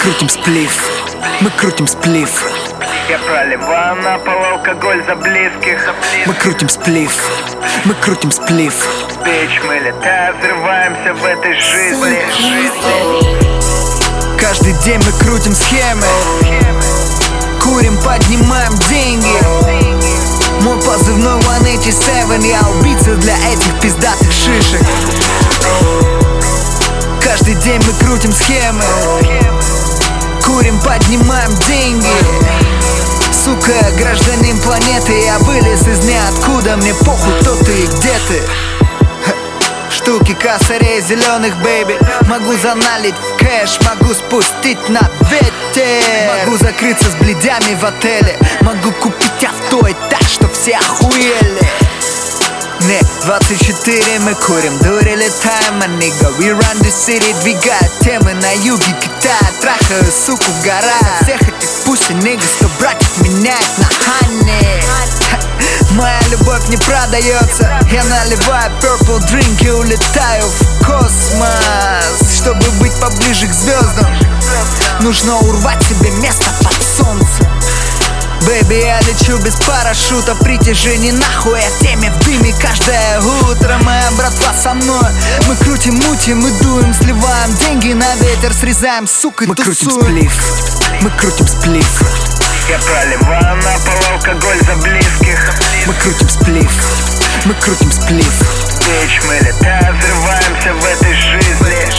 крутим сплив, мы крутим сплив. Я проливаю на пол алкоголь за близких. Мы крутим сплив, мы крутим сплив. Бич, мы летаем, взрываемся в этой жизни. Каждый день мы крутим схемы, курим, поднимаем деньги. Мой позывной 187, я убийца для этих пиздатых шишек. Каждый день мы крутим схемы, курим, поднимаем деньги. Сука, гражданин планеты, я вылез из ниоткуда. Мне похуй, кто ты и где ты. Штуки косарей зеленых, бэйби. Могу заналить в кэш, могу спустить на ветер. Могу закрыться с бледями в отеле. Могу купить авто и так, что все охуели. Не, 24 мы курим, дури летаем, а nigga, we run the city. Двигают темы на юге Китая, трахаю суку в горах. Всех этих пуси, nigga, 100 братьев меняет на honey. Моя любовь не продается. Я наливаю purple drink и улетаю в космос. Чтобы быть поближе к звездам, нужно урвать себе место под солнцем. Бэйби, я лечу без парашюта, притяжение нахуй, я в теме, в дыме каждое утро. Моя братва со мной, мы крутим, мутим, мы дуем, сливаем деньги на ветер, срезаем, сука, мы тусуем. Крутим сплив, мы крутим сплив. Я проливаю на пол алкоголь за близких. Мы крутим сплив, мы крутим сплив. Бич, мы летаем, взрываемся в этой жизни.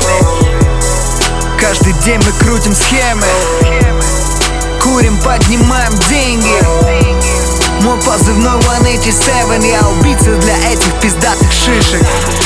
Каждый день мы крутим схемы, курим, поднимаем деньги. Мой позывной 187, я убийца для этих пиздатых шишек.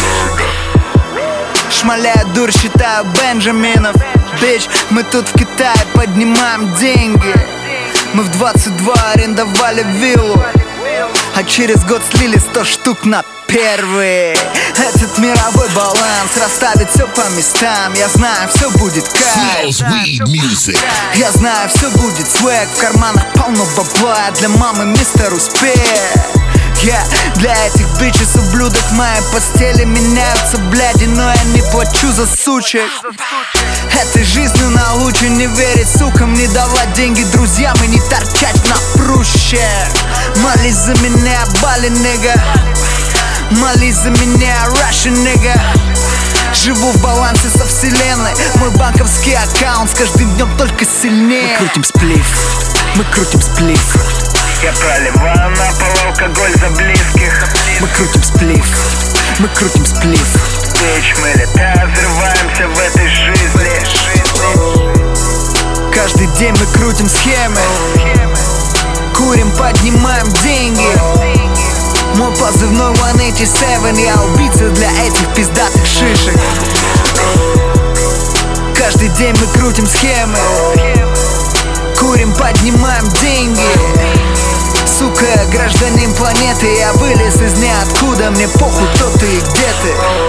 Шмаляю дурь, считаю бенджаминов. Бич, мы тут в Китае поднимаем деньги. Мы в 22 арендовали виллу, а через год слили 100 штук на первый. Этот мировой баланс расставит все по местам. Я знаю, все будет кайф. Я знаю, все будет свэг. В карманах полно бабла. Для мамы мистер успех. Я для этих бичес ублюдок в моей постели меняются бляди, но я не плачу за сучек. Этой жизнью научу не верить сукам, не давать деньги друзьям и не торчать на пруще. Молись за меня, Бали, nigga. Молись за меня, Russian, nigga. Живу в балансе со вселенной. Мой банковский аккаунт с каждым днем только сильнее. Мы крутим сплив, мы крутим сплив. Я проливаю на пол алкоголь за близких. Мы крутим сплив, мы крутим сплив. Бич, мы летаем, взрываемся в этой жизни. Каждый день мы крутим схемы, курим, поднимаем деньги. Мой позывной 187, я убийца для этих пиздатых шишек. Каждый день мы крутим схемы, курим, поднимаем деньги. Сука, гражданин планеты, я вылез из ниоткуда. Мне похуй, кто ты и где ты.